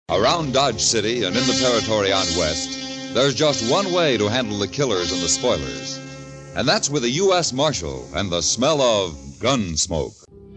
Around Dodge City and in the territory on West, there's just one way to handle the killers and the spoilers. And that's with a U.S. Marshal and the smell of gun smoke.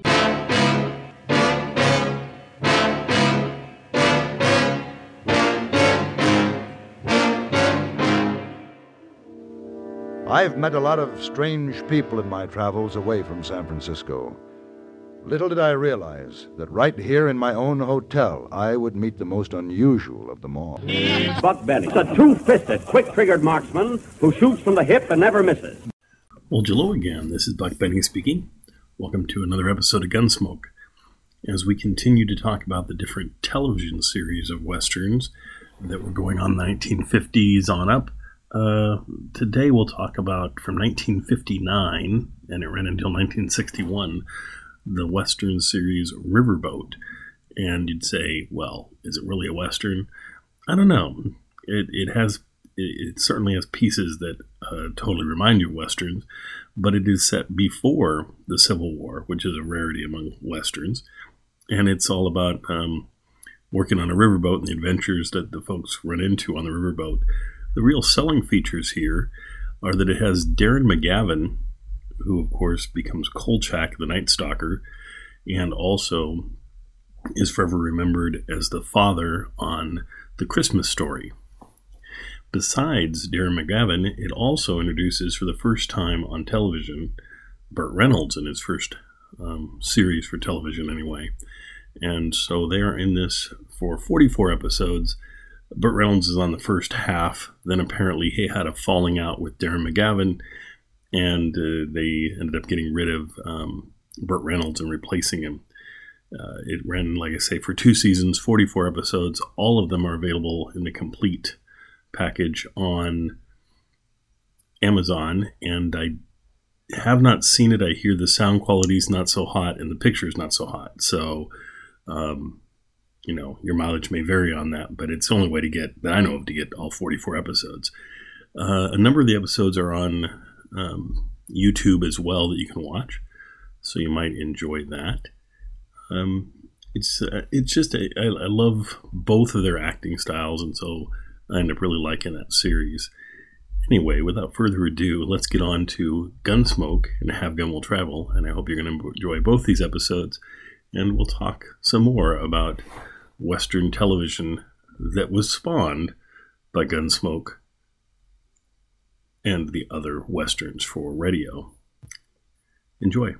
I've met a lot of strange people in my travels away from San Francisco. Little did I realize that right here in my own hotel, I would meet the most unusual of them all. Buck Benny, a two-fisted, quick-triggered marksman who shoots from the hip and never misses. Well, hello again. This is Buck Benny speaking. Welcome to another episode of Gunsmoke. As we continue to talk about the different television series of westerns that were going on in the 1950s on up, today we'll talk about from 1959, and it ran until 1961, the Western series Riverboat. And you'd say, well, is it really a Western? I don't know. It certainly has pieces that totally remind you of Westerns, but it is set before the Civil War, which is a rarity among Westerns. And it's all about working on a riverboat and the adventures that the folks run into on the riverboat. The real selling features here are that it has Darren McGavin, who, of course, becomes Kolchak, the Night Stalker, and also is forever remembered as the father on The Christmas Story. Besides Darren McGavin, it also introduces, for the first time on television, Burt Reynolds in his first series for television, anyway. And so they are in this for 44 episodes. Burt Reynolds is on the first half. Then apparently he had a falling out with Darren McGavin, and they ended up getting rid of Burt Reynolds and replacing him. It ran, like I say, for 2 seasons, 44 episodes. All of them are available in the complete package on Amazon, and I have not seen it. I hear the sound quality is not so hot and the picture is not so hot. So, your mileage may vary on that, but it's the only way to get, that I know of, to get all 44 episodes. A number of the episodes are on YouTube as well that you can watch, so you might enjoy that. It's just I love both of their acting styles, and so I end up really liking that series. Anyway, without further ado, let's get on to Gunsmoke and Have Gun Will Travel, and I hope you're going to enjoy both these episodes, and we'll talk some more about Western television that was spawned by Gunsmoke and the other Westerns for radio. Enjoy.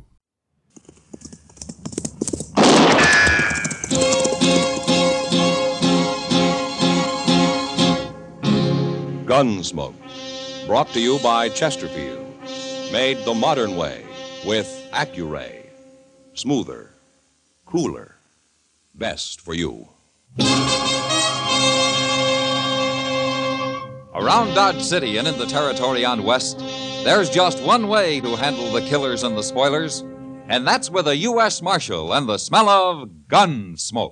Gunsmoke, brought to you by Chesterfield. Made the modern way with Accuray. Smoother, cooler, best for you. Around Dodge City and in the territory on West, there's just one way to handle the killers and the spoilers, and that's with a U.S. Marshal and the smell of gun smoke.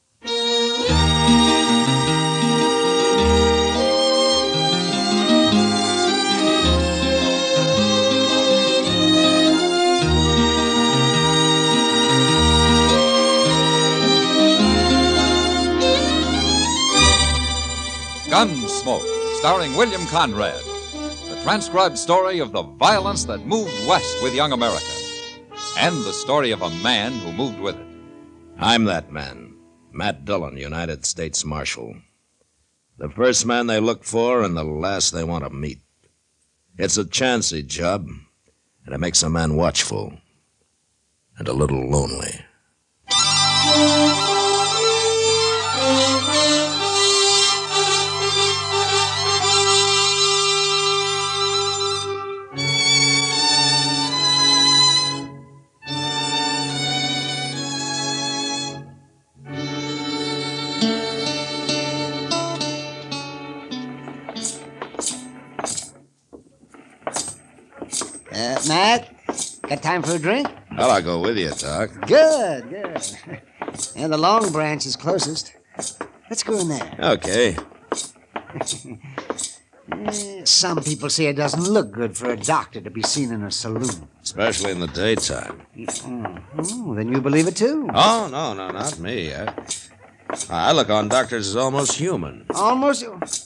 Gunsmoke, starring William Conrad, the transcribed story of the violence that moved west with young America, and the story of a man who moved with it. I'm that man, Matt Dillon, United States Marshal. The first man they look for and the last they want to meet. It's a chancy job, and it makes a man watchful and a little lonely. Matt, got time for a drink? Well, I'll go with you, Doc. Good. And the Long Branch is closest. Let's go in there. Okay. Some people say it doesn't look good for a doctor to be seen in a saloon. Especially in the daytime. Oh, then you believe it, too? Oh, no, not me. I look on doctors as almost human. Almost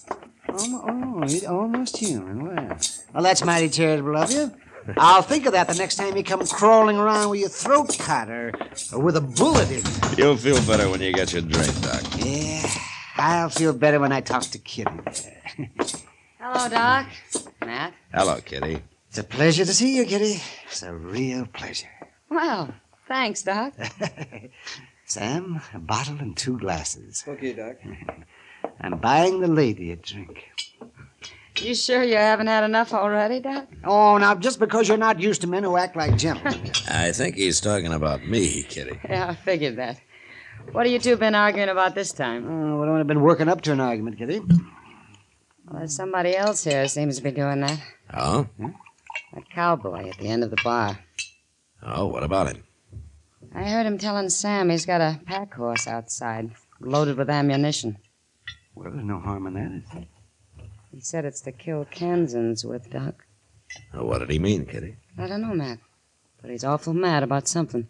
human. Well, that's mighty charitable of you. I'll think of that the next time you come crawling around with your throat cut or with a bullet in it. You'll feel better when you get your drink, Doc. Yeah, I'll feel better when I talk to Kitty. Hello, Doc. Matt. Hello, Kitty. It's a pleasure to see you, Kitty. It's a real pleasure. Well, thanks, Doc. Sam, a bottle and 2 glasses. Okay, Doc. I'm buying the lady a drink. You sure you haven't had enough already, Doc? Oh, now, just because you're not used to men who act like gentlemen. I think he's talking about me, Kitty. Yeah, I figured that. What have you two been arguing about this time? Oh, we've only been working up to an argument, Kitty. Well, there's somebody else here seems to be doing that. Oh? That cowboy at the end of the bar. Oh, what about him? I heard him telling Sam he's got a pack horse outside, loaded with ammunition. Well, there's no harm in that, is there? He said it's to kill Kansans with, Doc. What did he mean, Kitty? I don't know, Matt. But he's awful mad about something.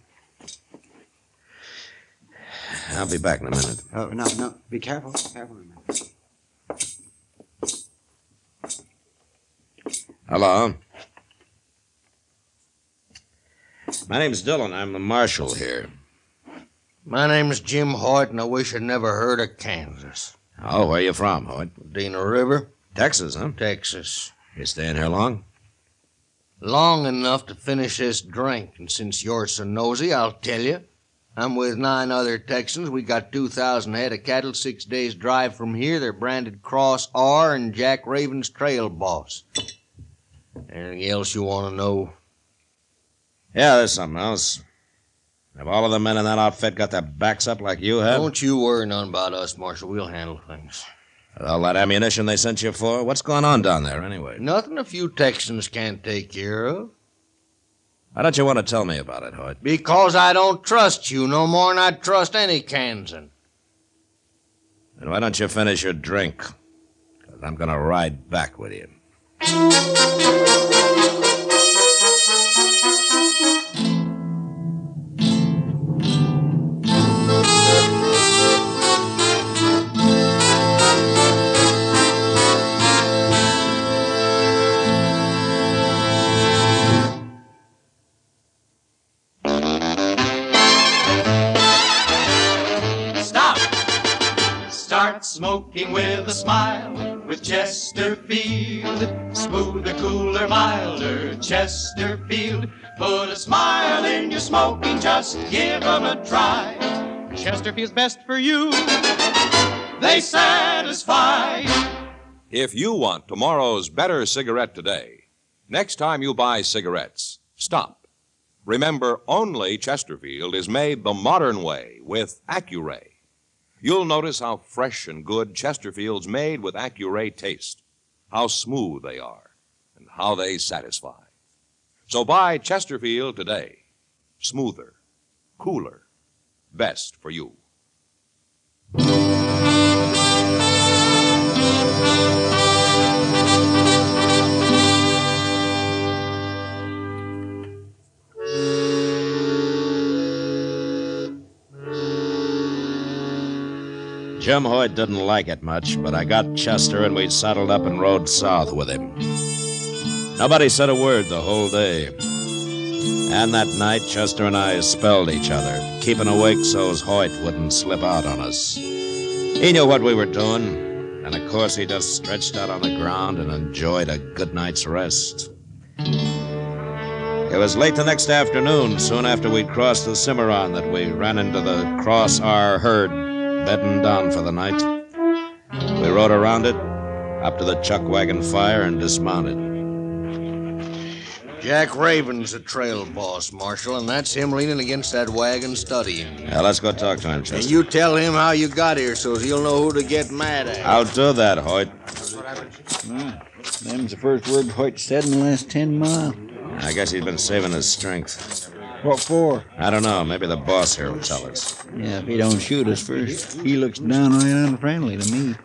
I'll be back in a minute. Oh, no. Be careful. Careful a minute. Hello. My name's Dillon. I'm the marshal here. My name's Jim Hoyt, and I wish I'd never heard of Kansas. Oh, where you from, Hoyt? Dena River, Texas, huh? Texas. You staying here long? Long enough to finish this drink, and since you're so nosy, I'll tell you. I'm with 9 other Texans. We got 2,000 head of cattle 6 days' drive from here. They're branded Cross R and Jack Raven's trail boss. Anything else you want to know? Yeah, there's something else. Have all of the men in that outfit got their backs up like you have? Don't you worry none about us, Marshal. We'll handle things. With all that ammunition they sent you for? What's going on down there, anyway? Nothing a few Texans can't take care of. Why don't you want to tell me about it, Hoyt? Because I don't trust you no more than I'd trust any Kansan. Then why don't you finish your drink? 'Cause I'm going to ride back with you. Smoking with a smile with Chesterfield. Smoother, cooler, milder Chesterfield. Put a smile in your smoking, just give 'em a try. Chesterfield's best for you. They satisfy. If you want tomorrow's better cigarette today, next time you buy cigarettes, stop. Remember, only Chesterfield is made the modern way with Accuray. You'll notice how fresh and good Chesterfield's made with Accuray taste, how smooth they are, and how they satisfy. So buy Chesterfield today. Smoother, cooler, best for you. Jim Hoyt didn't like it much, but I got Chester and we saddled up and rode south with him. Nobody said a word the whole day. And that night, Chester and I spelled each other, keeping awake so's Hoyt wouldn't slip out on us. He knew what we were doing, and of course he just stretched out on the ground and enjoyed a good night's rest. It was late the next afternoon, soon after we'd crossed the Cimarron, that we ran into the Cross R herd, bedding down for the night. We rode around it, up to the chuck wagon fire, and dismounted. Jack Raven's the trail boss, Marshal, and that's him leaning against that wagon studying. Yeah, let's go talk to him, Chester. And you tell him how you got here so he'll know who to get mad at. I'll do that, Hoyt. Them's the first word Hoyt said in the last 10 miles. I guess he's been saving his strength. What for? I don't know. Maybe the boss here will tell us. Yeah, if he don't shoot us first. He looks downright unfriendly to me.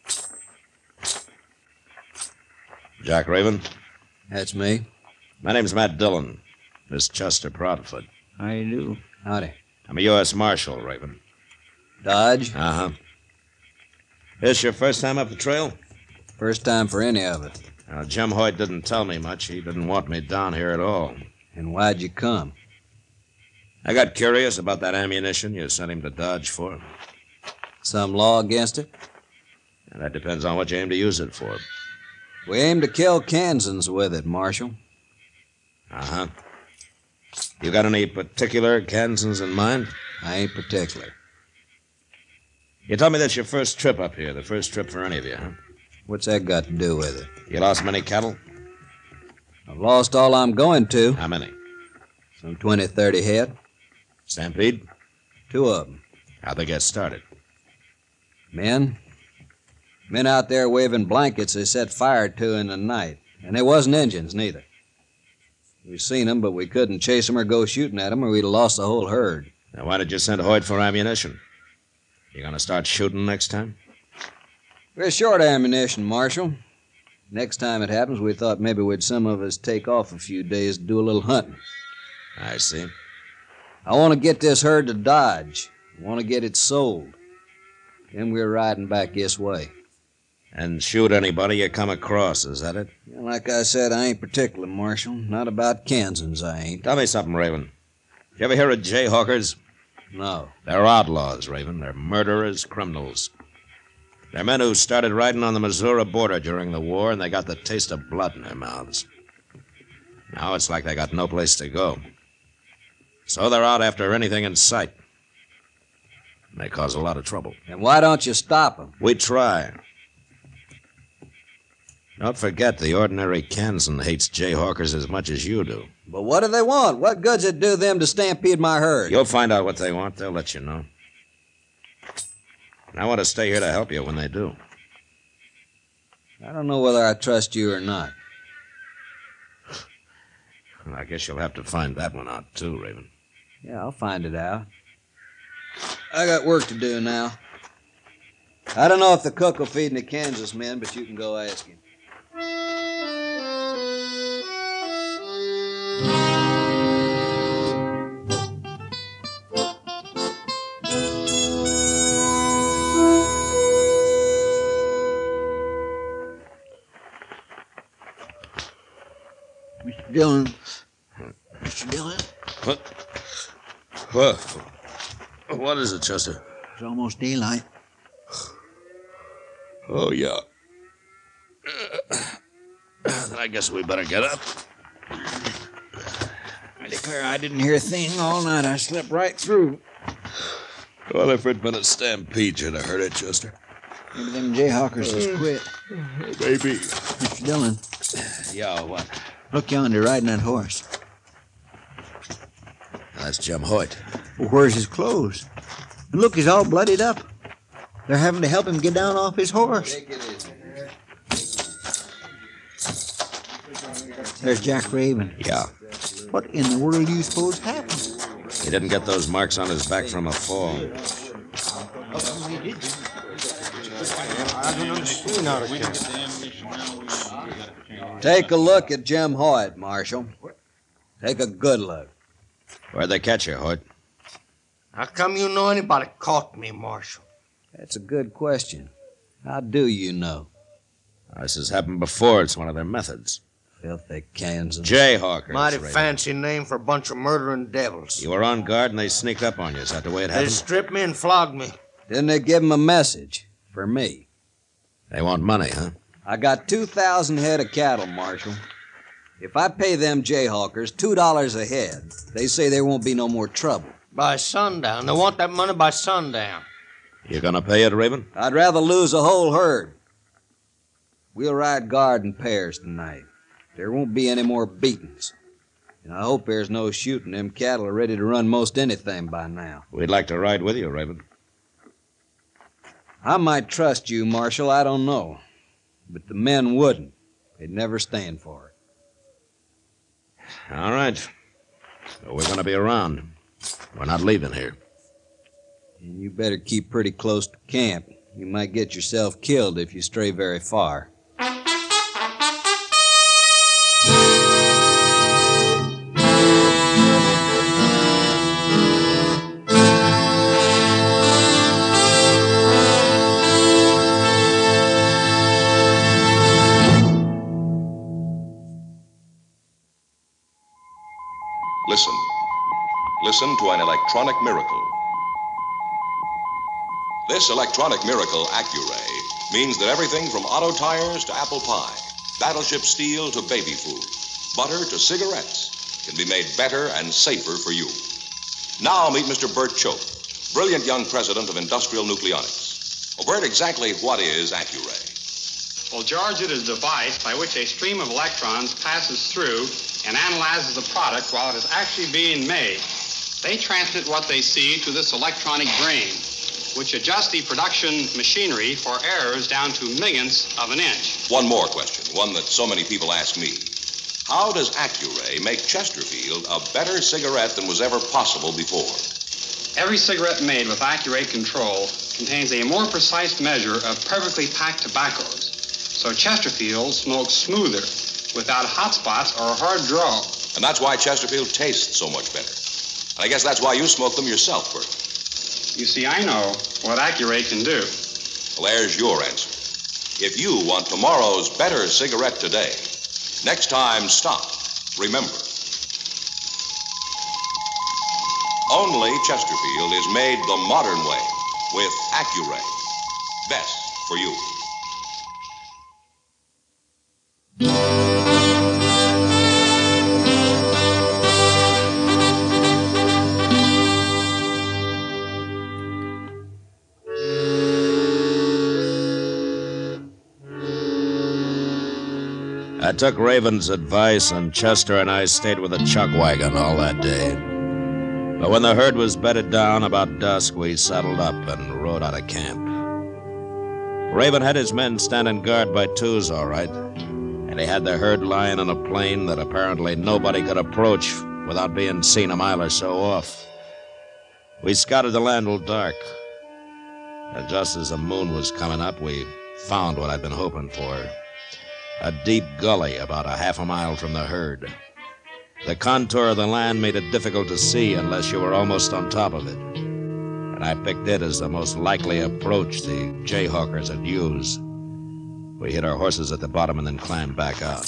Jack Raven? That's me. My name's Matt Dillon. Miss Chester Proudfoot. How you do? Howdy. I'm a U.S. Marshal, Raven. Dodge? Uh-huh. This your first time up the trail? First time for any of it. Now, Jim Hoyt didn't tell me much. He didn't want me down here at all. And why'd you come? I got curious about that ammunition you sent him to Dodge for. Some law against it? And that depends on what you aim to use it for. We aim to kill Kansans with it, Marshal. Uh-huh. You got any particular Kansans in mind? I ain't particular. You told me that's your first trip up here, the first trip for any of you, huh? What's that got to do with it? You lost many cattle? I've lost all I'm going to. How many? Some 20, 30 head. Stampede? 2 of them. How'd they get started? Men out there waving blankets they set fire to in the night. And they wasn't Injuns, neither. We seen them, but we couldn't chase them or go shooting at them, or we'd have lost the whole herd. Now, why did you send Hoyt for ammunition? You gonna start shooting next time? We're short of ammunition, Marshal. Next time it happens, we thought maybe we'd some of us take off a few days to do a little hunting. I see. I want to get this herd to Dodge. I want to get it sold. Then we're riding back this way. And shoot anybody you come across, is that it? Yeah, like I said, I ain't particular, Marshal. Not about Kansans, I ain't. Tell me something, Raven. You ever hear of Jayhawkers? No. They're outlaws, Raven. They're murderers, criminals. They're men who started riding on the Missouri border during the war, and they got the taste of blood in their mouths. Now it's like they got no place to go. So they're out after anything in sight. And they cause a lot of trouble. And why don't you stop them? We try. Don't forget, the ordinary Kansan hates Jayhawkers as much as you do. But what do they want? What good's it do them to stampede my herd? You'll find out what they want. They'll let you know. And I want to stay here to help you when they do. I don't know whether I trust you or not. Well, I guess you'll have to find that one out, too, Raven. Yeah, I'll find it out. I got work to do now. I don't know if the cook will feed the Kansas men, but you can go ask him. Mr. Dillon. Mr. Dillon? What is it, Chester? It's almost daylight. Oh, yeah. Then I guess we better get up. I declare I didn't hear a thing all night. I slept right through. Well, if it'd been a stampede, you'd have heard it, Chester. Maybe them Jayhawkers has quit. Maybe. Mr. Dillon. Yeah, what? Look yonder, riding that horse. That's Jim Hoyt. Well, where's his clothes? And look, he's all bloodied up. They're having to help him get down off his horse. There's Jack Raven. Yeah. What in the world do you suppose happened? He didn't get those marks on his back from a fall. Take a look at Jim Hoyt, Marshal. Take a good look. Where'd they catch you, Hoyt? How come you know anybody caught me, Marshal? That's a good question. How do you know? This has happened before. It's one of their methods. Filthy Kansans. Jayhawkers. Mighty Raven. fancy name for a bunch of murdering devils. You were on guard and they sneaked up on you. Is that the way it They happened? stripped me and flogged me. Didn't they give him a message? For me. They want money, huh? I got 2,000 head of cattle, Marshal. If I pay them Jayhawkers $2 a head, they say there won't be no more trouble. By sundown. They want that money by sundown. You gonna pay it, Raven? I'd rather lose a whole herd. We'll ride guard in pairs tonight. There won't be any more beatings. And I hope there's no shooting. Them cattle are ready to run most anything by now. We'd like to ride with you, Raven. I might trust you, Marshal, I don't know. But the men wouldn't. They'd never stand for it. All right. So we're gonna be around. We're not leaving here. And you better keep pretty close to camp. You might get yourself killed if you stray very far. listen to an electronic miracle. This electronic miracle, Accuray, means that everything from auto tires to apple pie, battleship steel to baby food, butter to cigarettes can be made better and safer for you. Now meet Mr. Bert Choate, brilliant young president of Industrial Nucleonics. Well, Bert, exactly what is Accuray? Well, George, it is a device by which a stream of electrons passes through and analyzes the product while it is actually being made. They transmit what they see to this electronic brain, which adjusts the production machinery for errors down to millionths of an inch. One more question, one that so many people ask me. How does Accuray make Chesterfield a better cigarette than was ever possible before? Every cigarette made with Accuray control contains a more precise measure of perfectly packed tobaccos. So Chesterfield smokes smoother, without hot spots or a hard draw. And that's why Chesterfield tastes so much better. And I guess that's why you smoke them yourself, Bert. You see, I know what Accuray can do. Well, there's your answer. If you want tomorrow's better cigarette today, next time stop. Remember, only Chesterfield is made the modern way with Accuray. Best for you. I took Raven's advice, and Chester and I stayed with the chuck wagon all that day. But when the herd was bedded down about dusk, we saddled up and rode out of camp. Raven had his men standing guard by twos, all right, and he had the herd lying on a plain that apparently nobody could approach without being seen a mile or so off. We scouted the land till dark, and just as the moon was coming up, we found what I'd been hoping for. A deep gully about a half a mile from the herd. The contour of the land made it difficult to see unless you were almost on top of it. And I picked it as the most likely approach the jayhawkers would use. We hid our horses at the bottom and then climbed back out.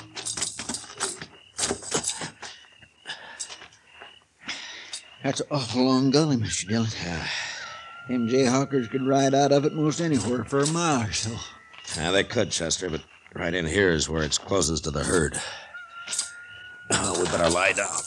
That's an awful long gully, Mr. Dillon. Them jayhawkers could ride out of it most anywhere for a mile or so. Yeah, they could, Chester, but right in here is where it's closest to the herd. Oh, we better lie down.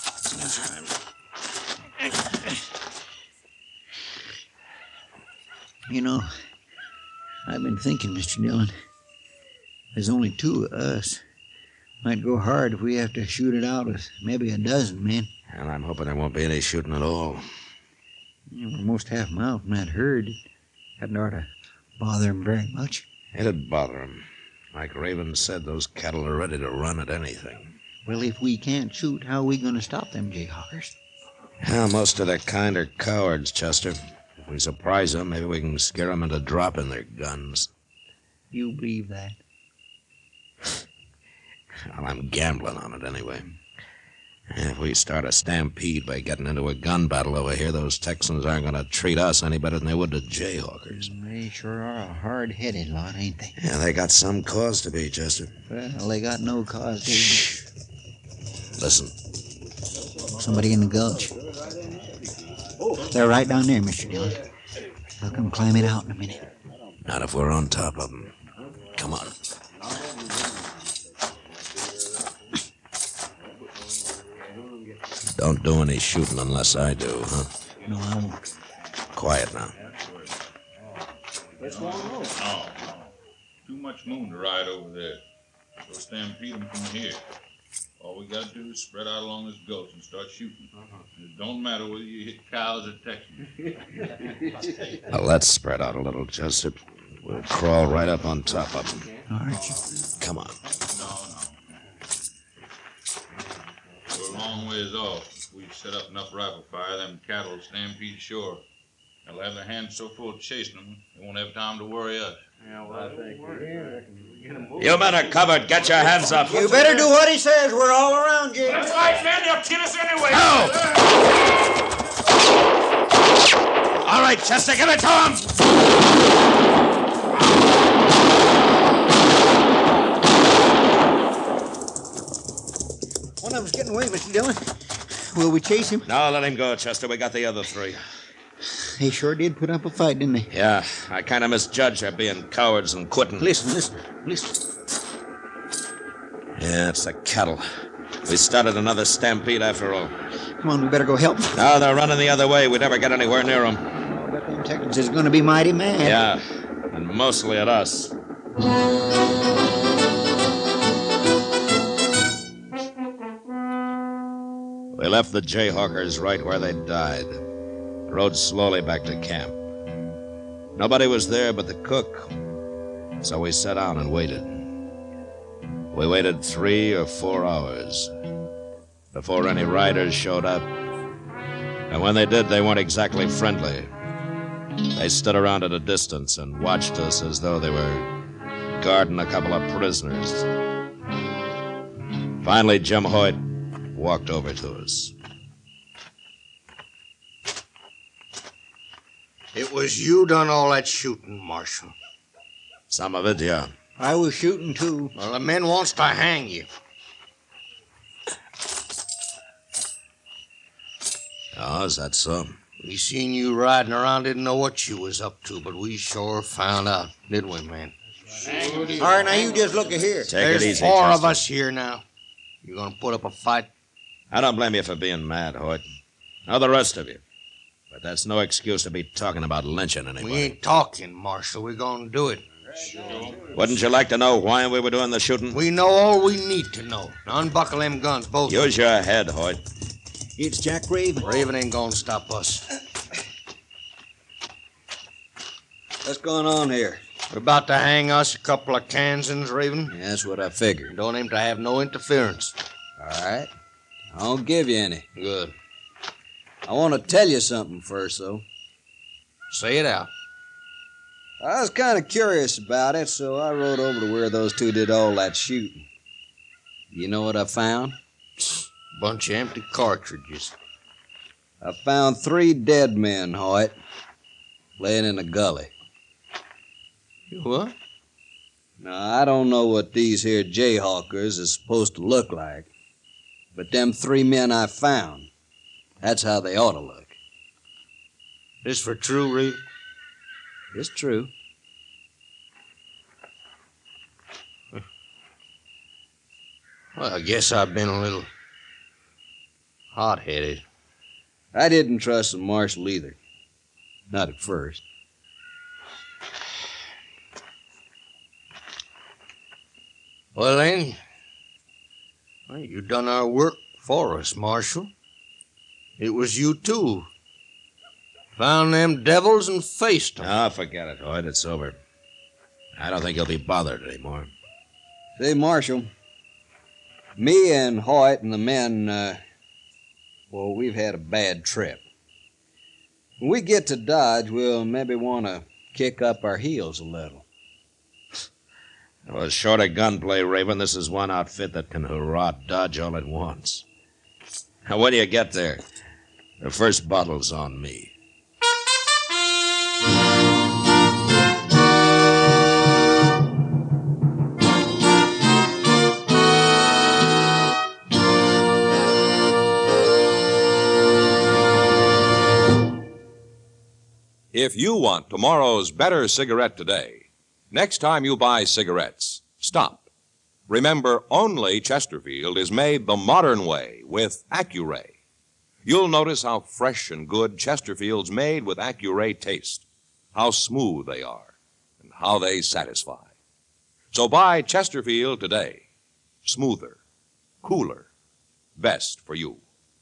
You know, I've been thinking, Mr. Dillon, there's only two of us. Might go hard if we have to shoot it out with maybe a dozen men. And I'm hoping there won't be any shooting at all. We're almost half a mile from that herd. Hadn't ought to bother him very much. It'd bother him. Like Raven said, those cattle are ready to run at anything. Well, if we can't shoot, how are we going to stop them jayhawkers? Well, most of their kind are cowards, Chester. If we surprise them, maybe we can scare them into dropping their guns. You believe that? Well, I'm gambling on it anyway. If we start a stampede by getting into a gun battle over here, those Texans aren't going to treat us any better than they would the jayhawkers. They sure are a hard-headed lot, ain't they? Yeah, they got some cause to be, Chester. Well, they got no cause to be. Shh. Listen. Somebody in the gulch. They're right down there, Mr. Dillon. They'll come climbing out in a minute. Not if we're on top of them. Come on. Don't do any shooting unless I do, huh? No, I won't. Quiet now. What's going on? No. Too much moon to ride over there. Go stampede them from here. All we gotta do is spread out along this gulch and start shooting. It don't matter whether you hit cows or Texans. Well, let's spread out a little, Chester. We'll crawl right up on top of them. All right. Come on. No. We're a long ways off. If we set up enough rifle fire, them cattle will stampede ashore. They'll have their hands so full of chasing them, they won't have time to worry us. Yeah, well, I think You men are covered. Get your hands up. You better do what he says. We're all around you. That's right, man. They'll kill us anyway. No! All right, Chester, give it to him! One of them's getting away, Mr. Dillon. Will we chase him? No, let him go, Chester. We got the other three. They sure did put up a fight, didn't they? Yeah, I kind of misjudged their being cowards and quitting. Listen. Yeah, it's the cattle. We started another stampede after all. Come on, we better go help them. No, they're running the other way. We'd never get anywhere near them. I bet them Texans is going to be mighty mad. Yeah, and mostly at us. We left the Jayhawkers right where they died. Rode slowly back to camp. Nobody was there but the cook, so we sat down and waited. We waited 3 or 4 hours before any riders showed up. And when they did, they weren't exactly friendly. They stood around at a distance and watched us as though they were guarding a couple of prisoners. Finally, Jim Hoyt walked over to us. It was you done all that shooting, Marshal. Some of it, yeah. I was shooting, too. Well, the men wants to hang you. Oh, is that so? We seen you riding around, didn't know what you was up to, but we sure found out, didn't we, man? All right, now you just look here. There's it easy, 4 of Chester. us here now. You gonna put up a fight? I don't blame you for being mad, Hoyt. Nor the rest of you. But that's no excuse to be talking about lynching anybody. We ain't talking, Marshal. We're gonna do it. Wouldn't you like to know why we were doing the shooting? We know all we need to know. Now unbuckle them guns, both. Use your head, Hoyt. It's Jack Raven. Raven ain't gonna stop us. What's going on here? We're about to hang us a couple of Kansans, Raven. Yeah, that's what I figured. Don't aim to have no interference. All right. I won't give you any. Good. I want to tell you something first, though. Say it out. I was kind of curious about it, so I rode over to where those two did all that shooting. You know what I found? Bunch of empty cartridges. I found 3 dead men, Hoyt, laying in a gully. What? Now, I don't know what these here Jayhawkers is supposed to look like, but them 3 men I found, that's how they ought to look. This for true, Reed? It's true. Well, I guess I've been a little hot-headed. I didn't trust the marshal either. Not at first. Well, then, you done our work for us, Marshal. It was you, too. Found them devils and faced them. Ah, forget it, Hoyt. It's over. I don't think you'll be bothered anymore. Say, Marshal, me and Hoyt and the men, well, we've had a bad trip. When we get to Dodge, we'll maybe want to kick up our heels a little. Well, short of gunplay, Raven, this is one outfit that can hurrah Dodge all at once. Now, when you get there, the first bottle's on me. If you want tomorrow's better cigarette today, next time you buy cigarettes, stop. Remember, only Chesterfield is made the modern way with Accuray. You'll notice how fresh and good Chesterfield's made with Accuray taste, how smooth they are, and how they satisfy. So buy Chesterfield today. Smoother, cooler, best for you.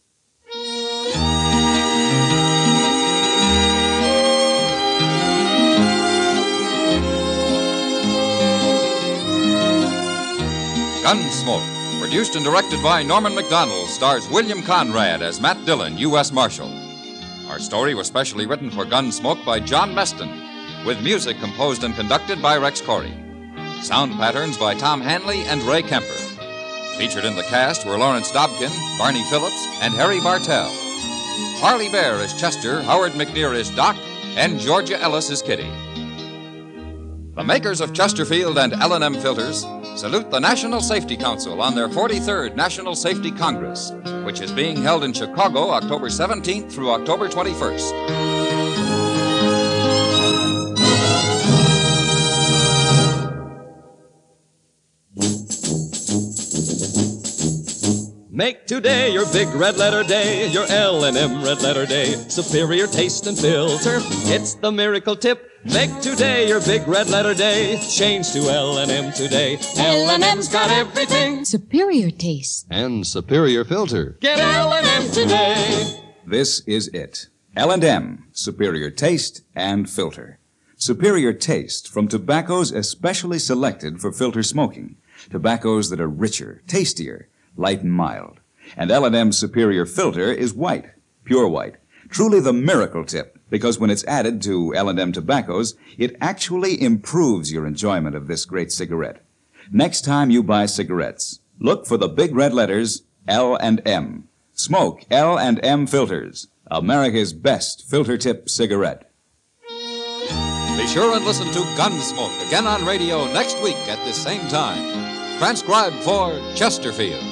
Gunsmoke, produced and directed by Norman McDonald, stars William Conrad as Matt Dillon, U.S. Marshal. Our story was specially written for Gunsmoke by John Meston, with music composed and conducted by Rex Corey. Sound patterns by Tom Hanley and Ray Kemper. Featured in the cast were Lawrence Dobkin, Barney Phillips, and Harry Bartell. Harley Bear as Chester, Howard McNear as Doc, and Georgia Ellis as Kitty. The makers of Chesterfield and L&M filters salute the National Safety Council on their 43rd National Safety Congress, which is being held in Chicago October 17th through October 21st. Make today your big red letter day, your L&M red letter day. Superior taste and filter, it's the miracle tip. Make today your big red letter day. Change to L&M today. L&M's got everything. Superior taste. And superior filter. Get L&M today. This is it. L&M, superior taste and filter. Superior taste from tobaccos especially selected for filter smoking. Tobaccos that are richer, tastier, light and mild. And L&M's superior filter is white, pure white. Truly the miracle tip, because when it's added to L&M tobaccos, it actually improves your enjoyment of this great cigarette. Next time you buy cigarettes, look for the big red letters L&M. Smoke L&M filters, America's best filter tip cigarette. Be sure and listen to Gunsmoke again on radio next week at this same time. Transcribed for Chesterfield.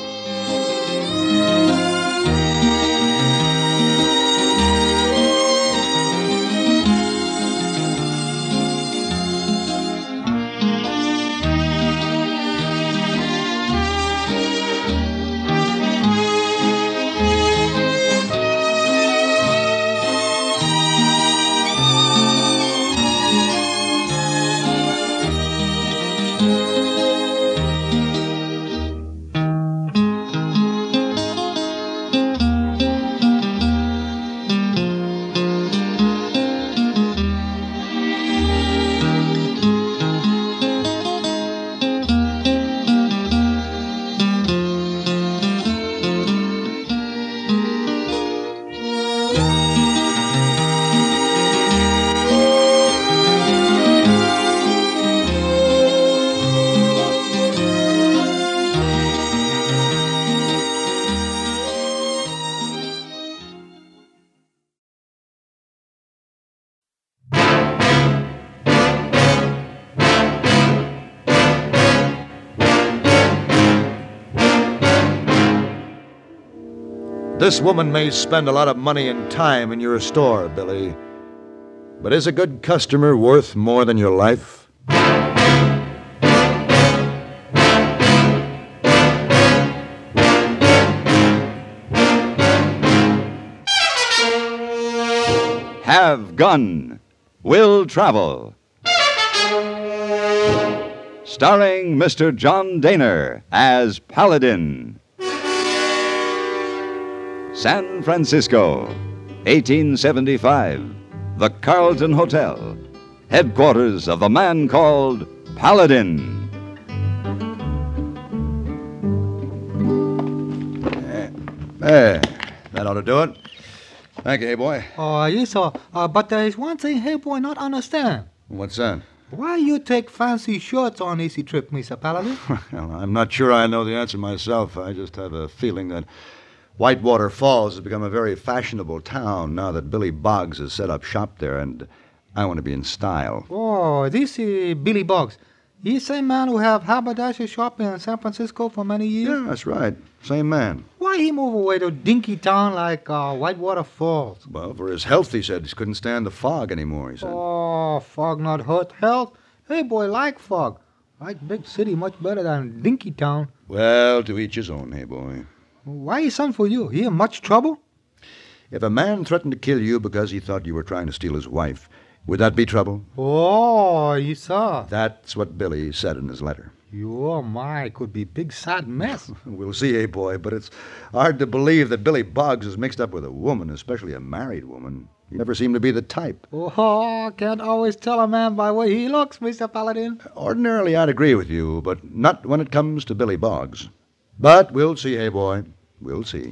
This woman may spend a lot of money and time in your store, Billy. But is a good customer worth more than your life? Have Gun, Will Travel. Starring Mr. John Daner as Paladin. San Francisco, 1875. The Carlton Hotel, headquarters of the man called Paladin. That ought to do it. Thank you, hey boy. Oh, yes, sir. But there is one thing, hey boy, not understand. What's that? Why you take fancy shirts on easy trip, Mr. Paladin? Well, I'm not sure I know the answer myself. I just have a feeling that Whitewater Falls has become a very fashionable town now that Billy Boggs has set up shop there, and I want to be in style. Oh, this is Billy Boggs. He's the same man who have haberdasher shop in San Francisco for many years? Yeah, that's right. Same man. Why he move away to dinky town like Whitewater Falls? Well, for his health, he said. He couldn't stand the fog anymore, he said. Oh, fog not hurt health? Hey, boy, like fog. Like big city much better than dinky town. Well, to each his own, hey boy. Why he sent for you? He in much trouble? If a man threatened to kill you because he thought you were trying to steal his wife, would that be trouble? Oh, you saw. That's what Billy said in his letter. Oh, my, could be big sad mess. We'll see, hey boy, but it's hard to believe that Billy Boggs is mixed up with a woman, especially a married woman. He never seemed to be the type. Oh, can't always tell a man by the way he looks, Mr. Paladin. Ordinarily, I'd agree with you, but not when it comes to Billy Boggs. But we'll see, hey boy. We'll see.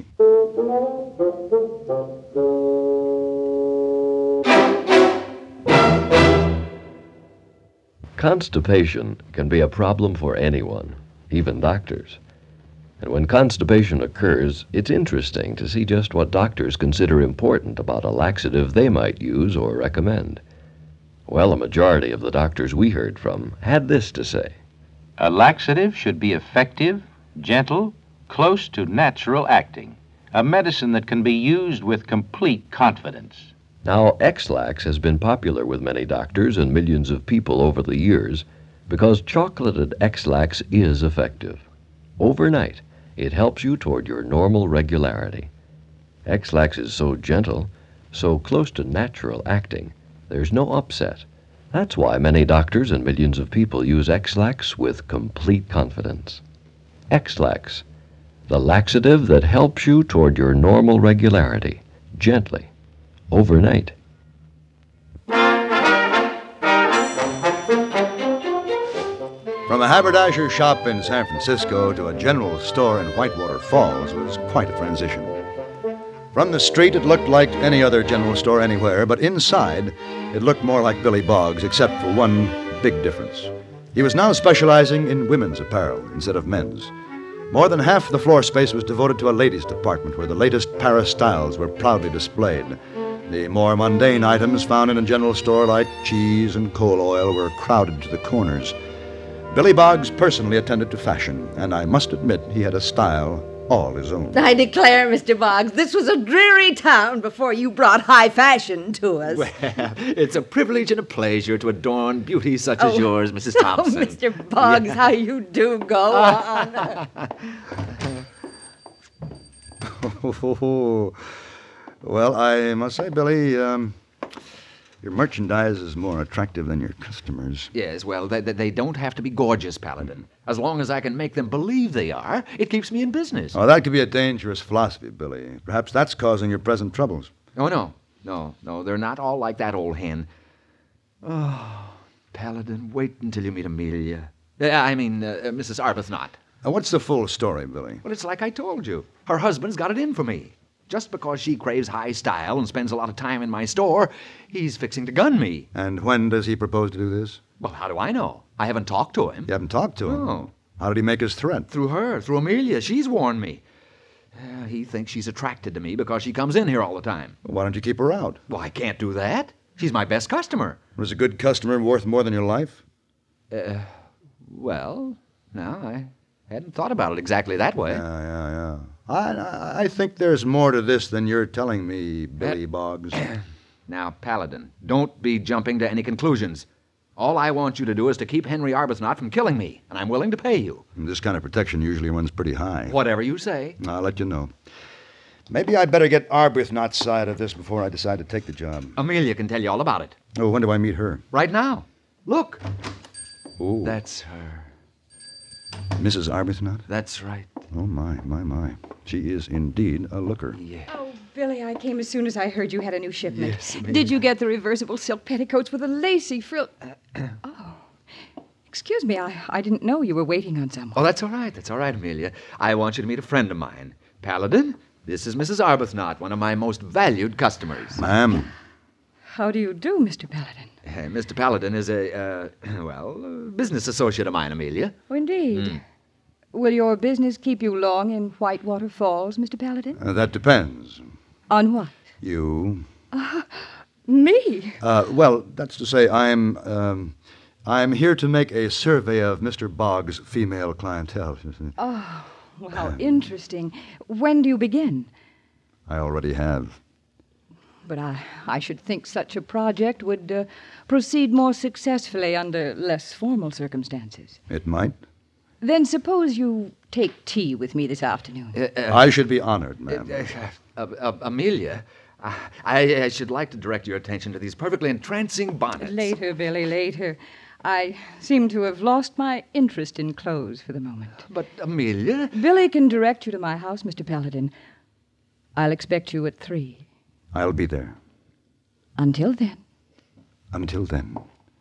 Constipation can be a problem for anyone, even doctors. And when constipation occurs, it's interesting to see just what doctors consider important about a laxative they might use or recommend. Well, a majority of the doctors we heard from had this to say. A laxative should be effective, gentle, close to natural acting. A medicine that can be used with complete confidence. Now, X-Lax has been popular with many doctors and millions of people over the years because chocolated X-Lax is effective. Overnight, it helps you toward your normal regularity. X-Lax is so gentle, so close to natural acting, there's no upset. That's why many doctors and millions of people use X-Lax with complete confidence. X-Lax, the laxative that helps you toward your normal regularity, gently, overnight. From a haberdasher shop in San Francisco to a general store in Whitewater Falls was quite a transition. From the street, it looked like any other general store anywhere, but inside, it looked more like Billy Boggs, except for one big difference. He was now specializing in women's apparel instead of men's. More than half the floor space was devoted to a ladies' department where the latest Paris styles were proudly displayed. The more mundane items found in a general store like cheese and coal oil were crowded to the corners. Billy Boggs personally attended to fashion, and I must admit he had a style all his own. I declare, Mr. Boggs, this was a dreary town before you brought high fashion to us. Well, it's a privilege and a pleasure to adorn beauty such as yours, Mrs. Thompson. Oh, Mr. Boggs, how you do go on. Well, I must say, Billy, your merchandise is more attractive than your customers. Yes, well, they don't have to be gorgeous, Paladin. As long as I can make them believe they are, it keeps me in business. Oh, that could be a dangerous philosophy, Billy. Perhaps that's causing your present troubles. Oh, no, they're not all like that old hen. Oh, Paladin, wait until you meet Amelia. Mrs. Arbuthnot. What's the full story, Billy? Well, it's like I told you. Her husband's got it in for me. Just because she craves high style and spends a lot of time in my store, he's fixing to gun me. And when does he propose to do this? Well, how do I know? I haven't talked to him. You haven't talked to him? No. How did he make his threat? Through her, through Amelia. She's warned me. He thinks she's attracted to me because she comes in here all the time. Why don't you keep her out? Well, I can't do that. She's my best customer. Was a good customer worth more than your life? Well, no, I hadn't thought about it exactly that way. Yeah. I think there's more to this than you're telling me, Billy Boggs. Now, Paladin, don't be jumping to any conclusions. All I want you to do is to keep Henry Arbuthnot from killing me, and I'm willing to pay you. This kind of protection usually runs pretty high. Whatever you say. I'll let you know. Maybe I'd better get Arbuthnot's side of this before I decide to take the job. Amelia can tell you all about it. Oh, when do I meet her? Right now. Look. Oh. That's her. Mrs. Arbuthnot? That's right. Oh, my. She is indeed a looker. Yeah. Oh, Billy, I came as soon as I heard you had a new shipment. Yes, Amelia. Did you get the reversible silk petticoats with a lacy frill? Oh. Excuse me, I didn't know you were waiting on someone. Oh, that's all right, Amelia. I want you to meet a friend of mine. Paladin, this is Mrs. Arbuthnot, one of my most valued customers. Ma'am. How do you do, Mr. Paladin? Mr. Paladin is a business associate of mine, Amelia. Oh, indeed. Will your business keep you long in Whitewater Falls, Mr. Paladin? That depends. On what? You. Me? Well, that's to say, I'm here to make a survey of Mr. Boggs' female clientele. Oh, well, how interesting. When do you begin? I already have. But I should think such a project would proceed more successfully under less formal circumstances. It might. Then suppose you take tea with me this afternoon. I should be honored, ma'am. Amelia, I should like to direct your attention to these perfectly entrancing bonnets. Later, Billy, later. I seem to have lost my interest in clothes for the moment. But, Amelia... Billy can direct you to my house, Mr. Paladin. I'll expect you at 3. I'll be there. Until then. Until then.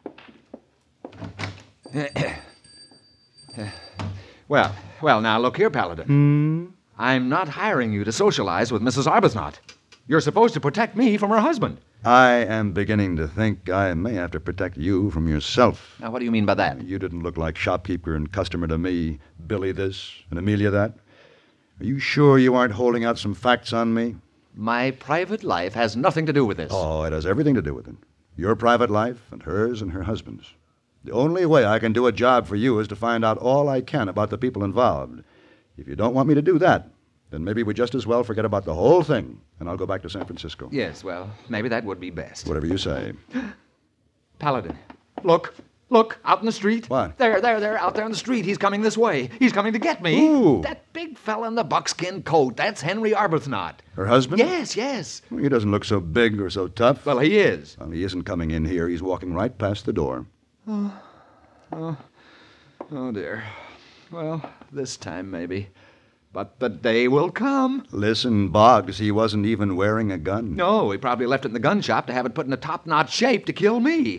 Well, now, look here, Paladin. I'm not hiring you to socialize with Mrs. Arbuthnot. You're supposed to protect me from her husband. I am beginning to think I may have to protect you from yourself. Now, what do you mean by that? You didn't look like shopkeeper and customer to me, Billy this and Amelia that. Are you sure you aren't holding out some facts on me? My private life has nothing to do with this. Oh, it has everything to do with it. Your private life and hers and her husband's. The only way I can do a job for you is to find out all I can about the people involved. If you don't want me to do that, then maybe we just as well forget about the whole thing, and I'll go back to San Francisco. Yes, well, maybe that would be best. Whatever you say. Paladin, look, out in the street. What? There, out there in the street. He's coming this way. He's coming to get me. Ooh. That big fella in the buckskin coat, that's Henry Arbuthnot. Her husband? Yes. Well, he doesn't look so big or so tough. Well, he is. Well, he isn't coming in here. He's walking right past the door. Oh, dear. Well, this time maybe. But the day will come. Listen, Boggs, he wasn't even wearing a gun. No, he probably left it in the gun shop to have it put in a top-notch shape to kill me.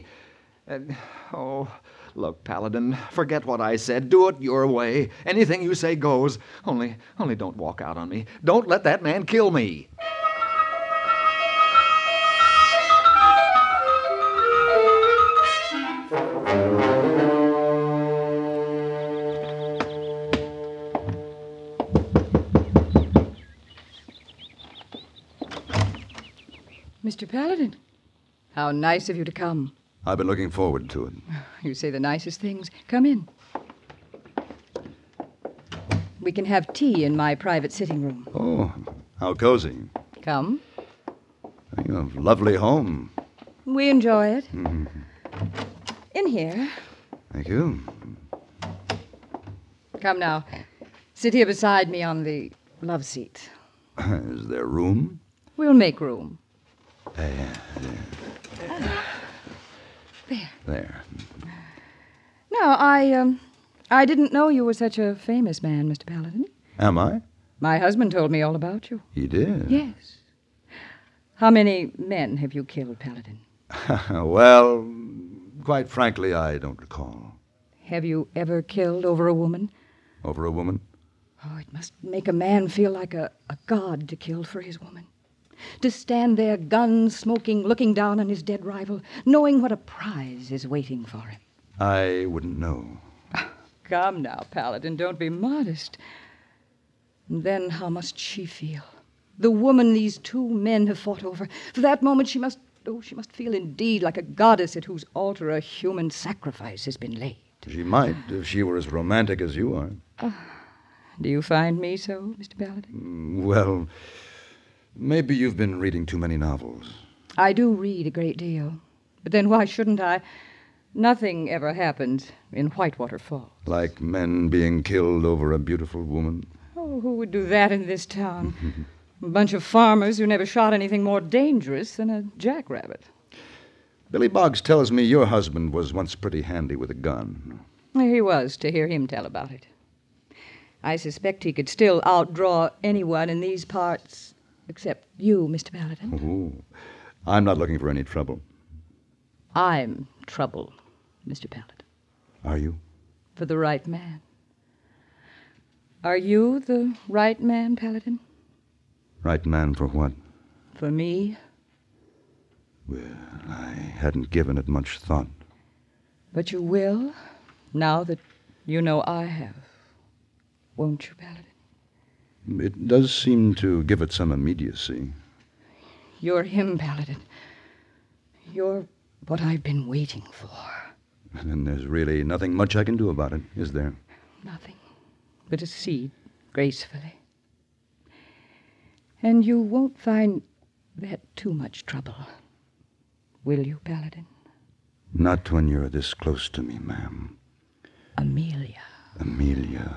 Look, Paladin, forget what I said. Do it your way. Anything you say goes. Only don't walk out on me. Don't let that man kill me. Mr. Paladin, how nice of you to come. I've been looking forward to it. You say the nicest things. Come in. We can have tea in my private sitting room. Oh, how cozy. Come. You have a lovely home. We enjoy it. Mm-hmm. In here. Thank you. Come now. Sit here beside me on the love seat. Is there room? We'll make room. There. There. Now, I didn't know you were such a famous man, Mr. Paladin. Am I? My husband told me all about you. He did? Yes. How many men have you killed, Paladin? Well, quite frankly, I don't recall. Have you ever killed over a woman? Over a woman? Oh, it must make a man feel like a god to kill for his woman. To stand there, gun smoking, looking down on his dead rival, knowing what a prize is waiting for him. I wouldn't know. Come now, Paladin, don't be modest. And then how must she feel? The woman these two men have fought over. For that moment she must feel indeed like a goddess at whose altar a human sacrifice has been laid. She might, if she were as romantic as you are. Do you find me so, Mr. Paladin? Well, maybe you've been reading too many novels. I do read a great deal. But then why shouldn't I? Nothing ever happens in Whitewater Falls. Like men being killed over a beautiful woman. Oh, who would do that in this town? A bunch of farmers who never shot anything more dangerous than a jackrabbit. Billy Boggs tells me your husband was once pretty handy with a gun. He was, to hear him tell about it. I suspect he could still outdraw anyone in these parts, except you, Mr. Paladin. Ooh, I'm not looking for any trouble. I'm trouble, Mr. Paladin. Are you? For the right man. Are you the right man, Paladin? Right man for what? For me? Well, I hadn't given it much thought. But you will, now that you know I have. Won't you, Paladin? It does seem to give it some immediacy. You're him, Paladin. You're what I've been waiting for. And there's really nothing much I can do about it, is there? Nothing but to see gracefully. And you won't find that too much trouble, will you, Paladin? Not when you're this close to me, ma'am. Amelia. Amelia.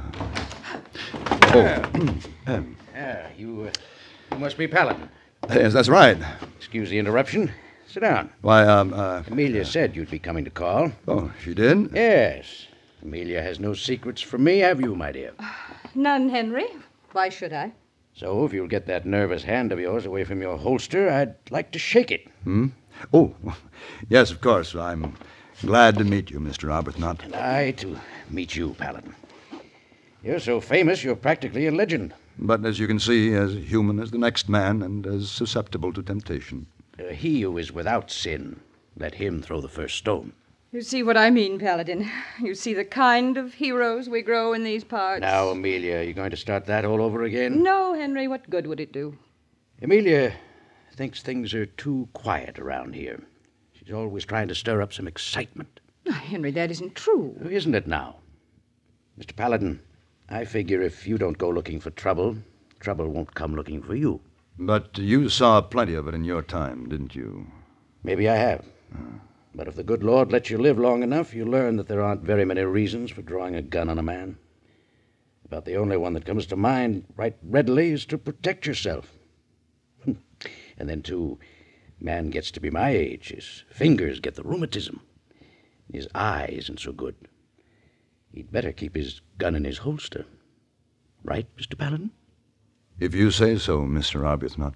You must be Paladin. Yes, that's right. Excuse the interruption. Sit down. Why, Amelia said you'd be coming to call. Oh, she did? Yes. Amelia has no secrets from me, have you, my dear? None, Henry. Why should I? So, if you'll get that nervous hand of yours away from your holster, I'd like to shake it. Oh, yes, of course. I'm glad to meet you, Mr. Arbuthnot. And I to meet you, Paladin. You're so famous, you're practically a legend. But as you can see, as human as the next man and as susceptible to temptation. He who is without sin, let him throw the first stone. You see what I mean, Paladin. You see the kind of heroes we grow in these parts. Now, Amelia, are you going to start that all over again? No, Henry, what good would it do? Amelia thinks things are too quiet around here. She's always trying to stir up some excitement. Henry, that isn't true. Isn't it now? Mr. Paladin, I figure if you don't go looking for trouble, trouble won't come looking for you. But you saw plenty of it in your time, didn't you? Maybe I have. But if the good Lord lets you live long enough, you'll learn that there aren't very many reasons for drawing a gun on a man. About the only one that comes to mind right readily is to protect yourself. And then, too, man gets to be my age. His fingers get the rheumatism. His eye isn't so good. He'd better keep his gun in his holster. Right, Mr. Paladin? If you say so, Mr. Arbuthnot.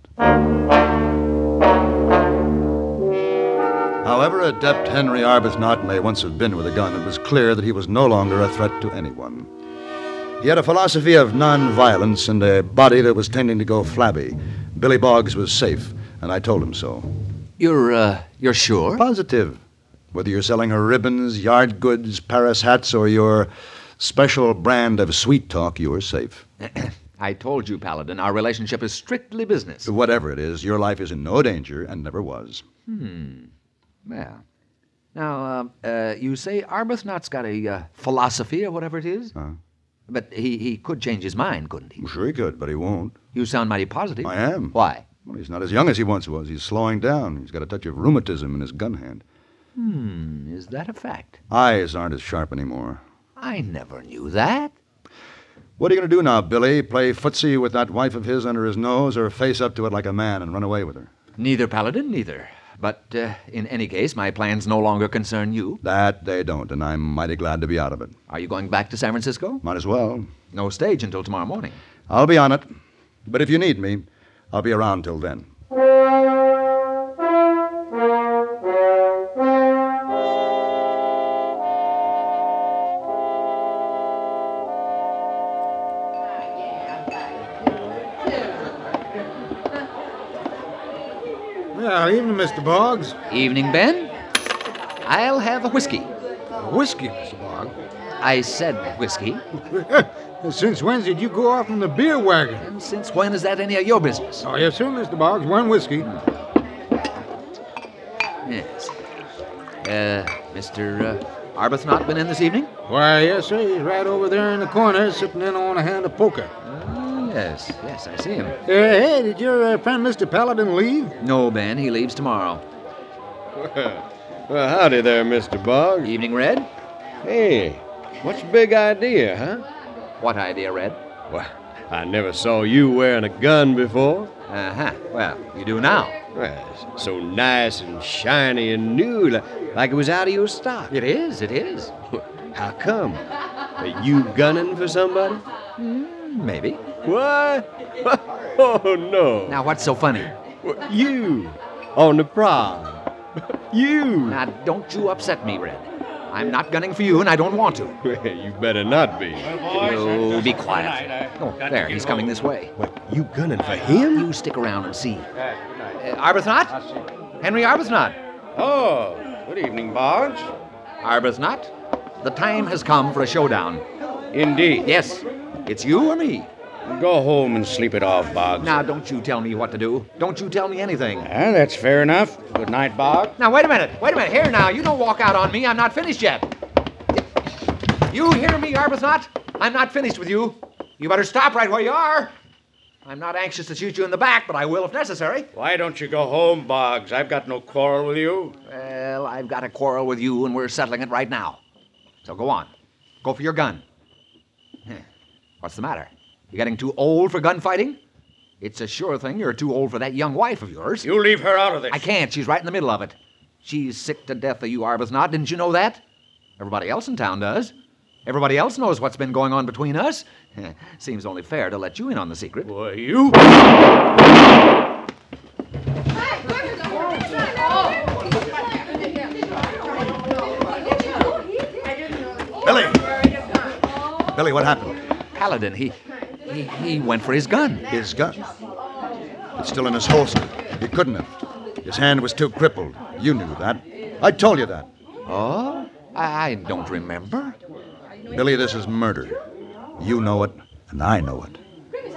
However adept Henry Arbuthnot may once have been with a gun, it was clear that he was no longer a threat to anyone. He had a philosophy of non-violence and a body that was tending to go flabby. Billy Boggs was safe, and I told him so. You're sure? Positive. Whether you're selling her ribbons, yard goods, Paris hats, or your special brand of sweet talk, you're safe. I told you, Paladin, our relationship is strictly business. Whatever it is, your life is in no danger and never was. Well, now, you say Arbuthnot's got a philosophy or whatever it is? But he could change his mind, couldn't he? Sure he could, but he won't. You sound mighty positive. I am. Why? Well, he's not as young as he once was. He's slowing down. He's got a touch of rheumatism in his gun hand. Is that a fact? Eyes aren't as sharp anymore. I never knew that. What are you going to do now, Billy? Play footsie with that wife of his under his nose, or face up to it like a man and run away with her? Neither, Paladin, neither. But in any case, my plans no longer concern you. That they don't, and I'm mighty glad to be out of it. Are you going back to San Francisco? Might as well. No stage until tomorrow morning. I'll be on it. But if you need me, I'll be around till then. Well, evening, Mr. Boggs. Evening, Ben. I'll have a whiskey. Whiskey, Mr. Boggs? I said whiskey. Since when did you go off on the beer wagon? And since when is that any of your business? Oh, yes, sir, Mr. Boggs. One whiskey. Yes. Mr. Arbuthnot been in this evening? Why, yes, sir. He's right over there in the corner, sitting in on a hand of poker. Yes, I see him. Hey, did your friend Mr. Paladin leave? No, Ben. He leaves tomorrow. Well, howdy there, Mr. Boggs. Evening, Red. Hey, what's your big idea, huh? What idea, Red? Well, I never saw you wearing a gun before. Well, you do now. Well, it's so nice and shiny and new, like it was out of your stock. It is. How come? Are you gunning for somebody? Maybe. What? Oh, no. Now, what's so funny? You, on the prowl. You. Now, don't you upset me, Red. I'm not gunning for you, and I don't want to. Well, you better not be. Oh, be quiet. Oh, there, he's coming this way. What, you gunning for him? You stick around and see. Arbuthnot? Henry Arbuthnot. Oh, good evening, Boggs. Arbuthnot, the time has come for a showdown. Indeed. Yes. It's you or me. Go home and sleep it off, Boggs. Now, don't you tell me what to do. Don't you tell me anything. That's fair enough. Good night, Boggs. Now, wait a minute. Here now. You don't walk out on me. I'm not finished yet. You hear me, Arbuthnot? I'm not finished with you. You better stop right where you are. I'm not anxious to shoot you in the back, but I will if necessary. Why don't you go home, Boggs? I've got no quarrel with you. Well, I've got a quarrel with you, and we're settling it right now. So go on. Go for your gun. What's the matter? You getting too old for gunfighting? It's a sure thing you're too old for that young wife of yours. You leave her out of this. I can't. She's right in the middle of it. She's sick to death of you, Arbuthnot. Didn't you know that? Everybody else in town does. Everybody else knows what's been going on between us. Seems only fair to let you in on the secret. Boy, you... Billy, what happened? Paladin, he went for his gun. His gun? It's still in his holster. He couldn't have. His hand was too crippled. You knew that. I told you that. Oh? I don't remember. Billy, this is murder. You know it, and I know it.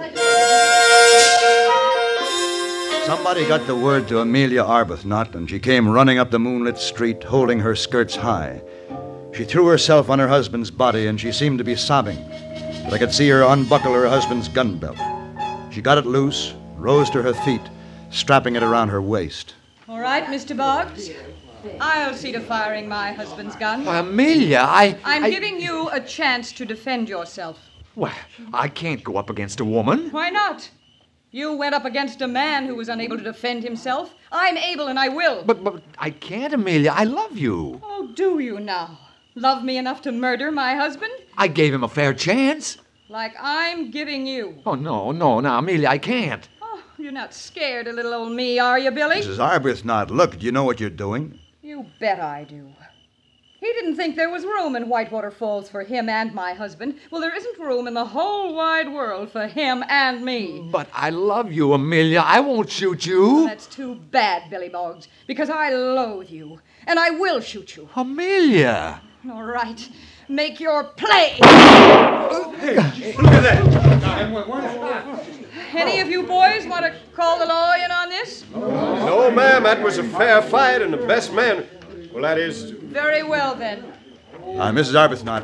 Somebody got the word to Amelia Arbuthnot, and she came running up the moonlit street, holding her skirts high. She threw herself on her husband's body, and she seemed to be sobbing, but I could see her unbuckle her husband's gun belt. She got it loose, rose to her feet, strapping it around her waist. All right, Mr. Boggs. I'll see to firing my husband's gun. Why, Amelia, I'm giving you a chance to defend yourself. Well, I can't go up against a woman. Why not? You went up against a man who was unable to defend himself. I'm able and I will. But I can't, Amelia. I love you. Oh, do you now? Love me enough to murder my husband? I gave him a fair chance. Like I'm giving you. Oh, no, now, Amelia, I can't. Oh, you're not scared of little old me, are you, Billy? Mrs. Arbuthnot, look, do you know what you're doing? You bet I do. He didn't think there was room in Whitewater Falls for him and my husband. Well, there isn't room in the whole wide world for him and me. But I love you, Amelia. I won't shoot you. Well, that's too bad, Billy Boggs, because I loathe you, and I will shoot you. Amelia! All right. Make your play. Hey, look at that. Any of you boys want to call the law in on this? No, ma'am, that was a fair fight and the best man. Well, that is... Very well, then. Mrs. Arbuthnot.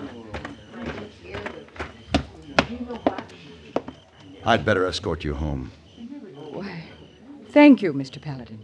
I'd better escort you home. Why, thank you, Mr. Paladin.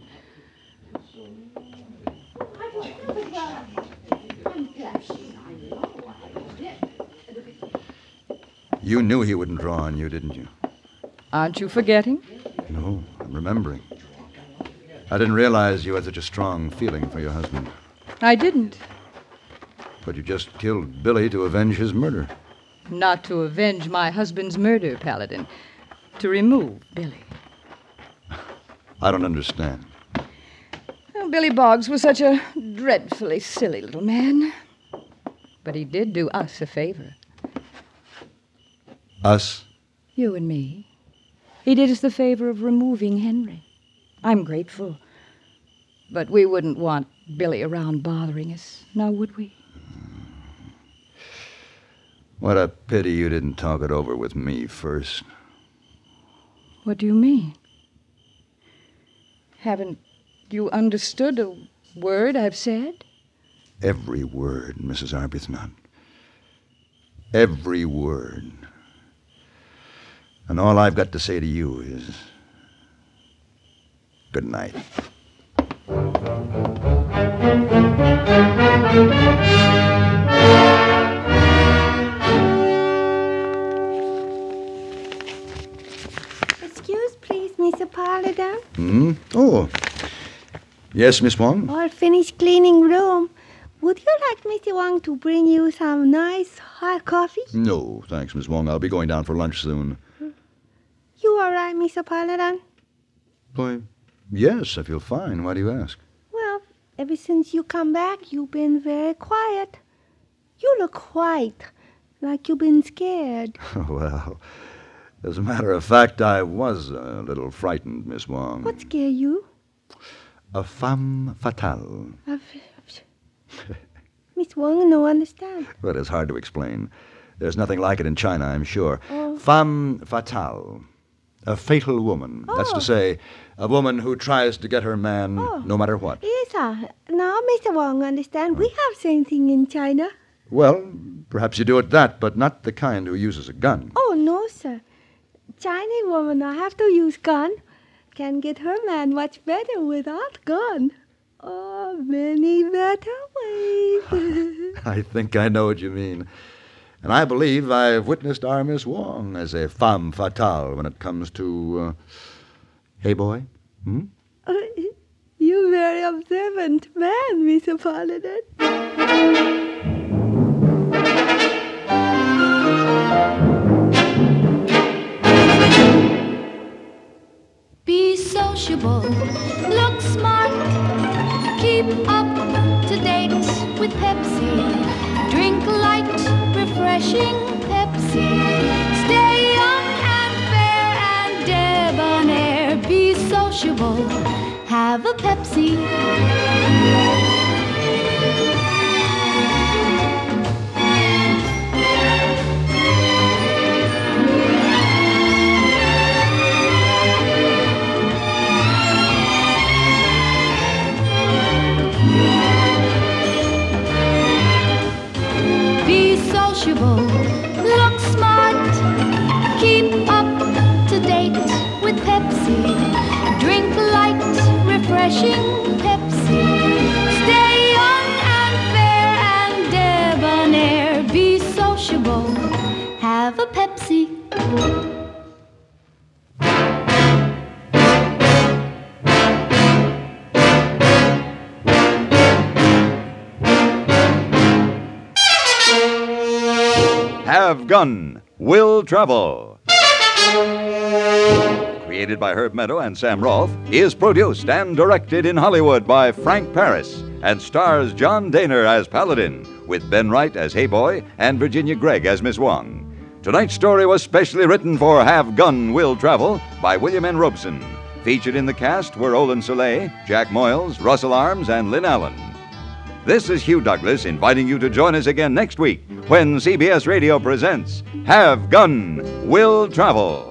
You knew he wouldn't draw on you, didn't you? Aren't you forgetting? No, I'm remembering. I didn't realize you had such a strong feeling for your husband. I didn't. But you just killed Billy to avenge his murder. Not to avenge my husband's murder, Paladin. To remove Billy. I don't understand. Well, Billy Boggs was such a dreadfully silly little man. But he did do us a favor. Us? You and me. He did us the favor of removing Henry. I'm grateful. But we wouldn't want Billy around bothering us, now would we? What a pity you didn't talk it over with me first. What do you mean? Haven't you understood a word I've said? Every word, Mrs. Arbuthnot. Every word. And all I've got to say to you is... good night. Excuse, please, Mr. Paladin. Oh. Yes, Miss Wong? All finished cleaning room. Would you like Mr. Wong to bring you some nice hot coffee? No, thanks, Miss Wong. I'll be going down for lunch soon. You all right, Mr. Paladin? Why, yes, I feel fine. Why do you ask? Well, ever since you come back, you've been very quiet. You look white, like you've been scared. Well, as a matter of fact, I was a little frightened, Miss Wong. What scared you? A femme fatale. Miss Wong, no understand. Well, it's hard to explain. There's nothing like it in China, I'm sure. Oh. Femme fatale. A fatal woman. Oh. That's to say, a woman who tries to get her man no matter what. Yes, sir. Now, Mr. Wong, understand, we have same thing in China. Well, perhaps you do it that, but not the kind who uses a gun. Oh, no, sir. Chinese woman don't have to use gun. Can get her man much better without gun. Oh, many better ways. I think I know what you mean. And I believe I've witnessed our Miss Wong as a femme fatale when it comes to... hey, boy? You very observant man, Mr. Paladin. Be sociable, look smart, keep up to date with Pepsi, drink light, refreshing Pepsi, stay young and fair and debonair, be sociable, have a Pepsi. sociable, look smart, keep up to date with Pepsi. Drink light, refreshing Pepsi. Stay young and fair and debonair. Be sociable, have a Pepsi. Have Gun, Will Travel. Created by Herb Meadow and Sam Rolfe, is produced and directed in Hollywood by Frank Paris and stars John Daner as Paladin, with Ben Wright as Hey Boy and Virginia Gregg as Miss Wong. Tonight's story was specially written for Have Gun, Will Travel by William N. Robeson. Featured in the cast were Olin Soleil, Jack Moyles, Russell Arms, and Lynn Allen. This is Hugh Douglas inviting you to join us again next week when CBS Radio presents Have Gun, Will Travel.